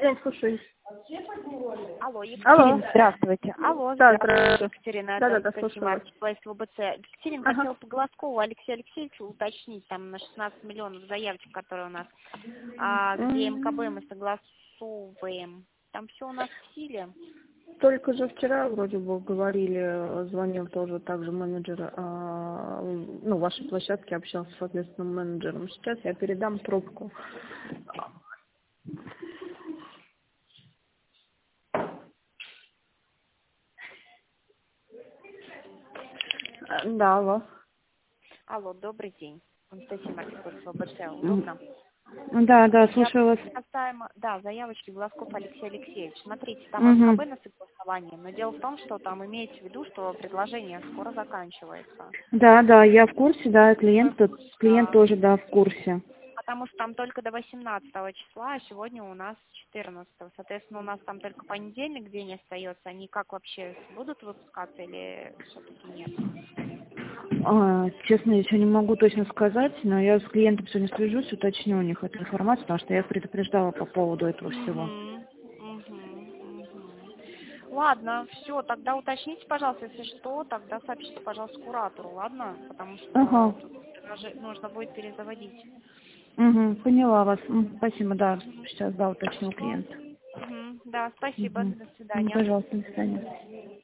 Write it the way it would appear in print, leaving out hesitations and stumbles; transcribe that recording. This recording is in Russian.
Я слушаю. Алло, Екатерина, Алло. здравствуйте. Алло, Да, здравствуйте, Екатерина. Да, Это слушаю вас. Marketplace ВБЦ. Екатерина, хотела по Глазкову Алексею Алексеевичу уточнить, там на 16 миллионов заявочек, которые у нас, где МКБ мы согласовываем. Там все у нас в силе. Только же вчера вроде бы говорили, звонил тоже также менеджер, вашей площадки, общался с ответственным менеджером. Сейчас я передам трубку. Да, алло. Алло, добрый день. Анастасия Marketplace ВБЦ. Удобно? Да, слушаю вас. Касаемо, заявочки Глазков Алексей Алексеевич. Смотрите, там МКБ на согласование, но дело в том, что там имеется в виду, что предложение скоро заканчивается. Да, я в курсе, да, клиент тоже, да, в курсе. Потому что там только до 18 числа, а сегодня у нас 14. Соответственно, у нас там только понедельник день остается. Они как вообще будут выпускаться или все-таки нет? Честно, я еще не могу точно сказать, но я с клиентом сегодня свяжусь, уточню у них эту информацию, потому что я их предупреждала по поводу этого всего. Ладно, все, тогда уточните, пожалуйста, если что, тогда сообщите, пожалуйста, куратору, ладно? Потому что тут нужно будет перезаводить. Поняла вас. Спасибо, да. Сейчас, уточню клиента. Да, спасибо, до свидания. Пожалуйста, до свидания.